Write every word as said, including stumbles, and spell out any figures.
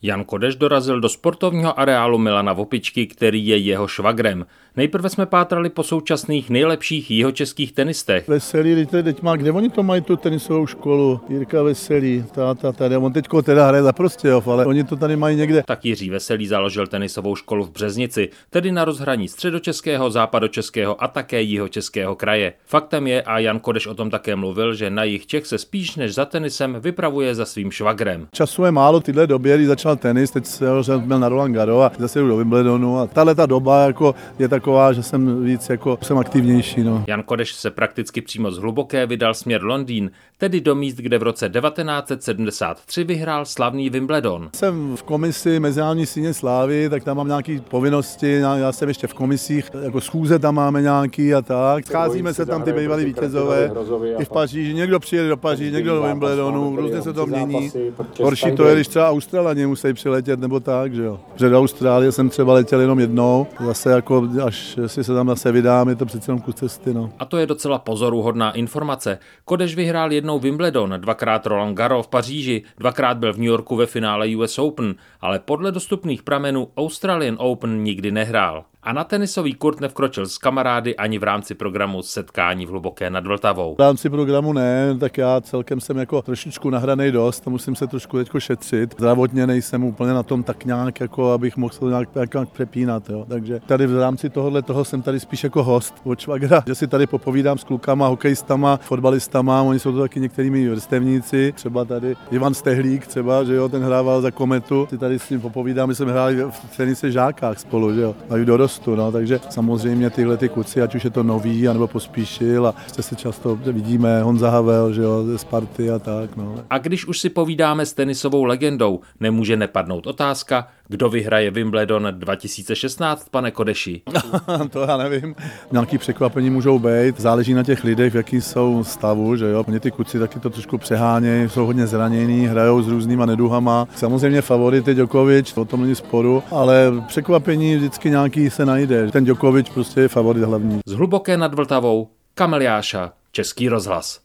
Jan Kodeš dorazil do sportovního areálu Milana Vopičky, který je jeho švagrem. Nejprve jsme pátrali po současných nejlepších jihočeských tenistech. Veselý, teď má, kde oni to mají tu tenisovou školu? Jirka Veselý, táta tady, on teďko teda hraje za Prostějov, ale oni to tady mají někde. Tak Jiří Veselý založil tenisovou školu v Březnici, tedy na rozhraní středočeského, západočeského a také jihočeského kraje. Faktem je, a Jan Kodeš o tom také mluvil, že na jih Čech se spíš než za tenisem vypravuje za svým švagrem. Času je málo, tyhle době, když začal tenis, teď jsem byl na Roland Garros a zase jdu do Wimbledonu a tahle ta doba jako je taková, že jsem víc jako jsem aktivnější. No. Jan Kodeš se prakticky přímo z Hluboké vydal směr Londýn, tedy do míst, kde v roce devatenáct set sedmdesát tři vyhrál slavný Wimbledon. Jsem v komisi Mezinárodní síně slávy, tak tam mám nějaké povinnosti, já jsem ještě v komisích, jako schůze tam máme nějaký a tak. Scházíme se tam ty bývalí vítězové i v Paříži, někdo přijede do Paříže, někdo do Wimbledonu, různě se to mění. Horší to je, když třeba Australaně musí přiletět nebo tak, že jo. Před Austrálie jsem třeba letěl jenom jednou, zase jako až si se tam zase vydám, je to přece jenom kus cesty, no. A to je docela pozoruhodná informace. Kodeš vyhrál jednou Wimbledon, dvakrát Roland Garros v Paříži, dvakrát byl v New Yorku ve finále U S Open, ale podle dostupných pramenů Australian Open nikdy nehrál. A na tenisový kurt nevkročil s kamarády ani v rámci programu setkání v Hluboké nad Vltavou. V rámci programu ne, tak já celkem jsem jako trošičku nahranej dost, musím se trošku teďko šetřit. Zdravotně nejsem úplně na tom tak nějak, jako abych mohl se nějak, nějak přepínat. Jo. Takže tady v rámci tohohle toho jsem tady spíš jako host od švagra, že si tady popovídám s klukama, hokejistama, fotbalistama, oni jsou to taky některými vrstevníci, třeba tady Ivan Stehlík třeba, že jo, ten hrával za Kometu, si tady s ním popovídám, my jsme hráli v tenise žákách spolu, že jo, mají dorost. No, takže samozřejmě tyhle ty kluci, ať už je to Nový, anebo Pospíšil a jste se často vidíme, Honza Havel, že jo, ze Sparty a tak. No. A když už si povídáme s tenisovou legendou, nemůže nepadnout otázka, kdo vyhraje Wimbledon dva tisíce šestnáct, pane Kodeši? To já nevím. Nějaký překvapení můžou být, záleží na těch lidech, v jaký jsou stavu, že jo. Mě ty kluci taky to trošku přehánějí, jsou hodně zranění, hrajou s různýma neduhama. Samozřejmě favorit je Djokovic, o tom není sporu, ale překvapení vždycky nějaký se najde. Ten Djokovic prostě je favorit hlavní. Z Hluboké nad Vltavou, Kamil Jáša, Český rozhlas.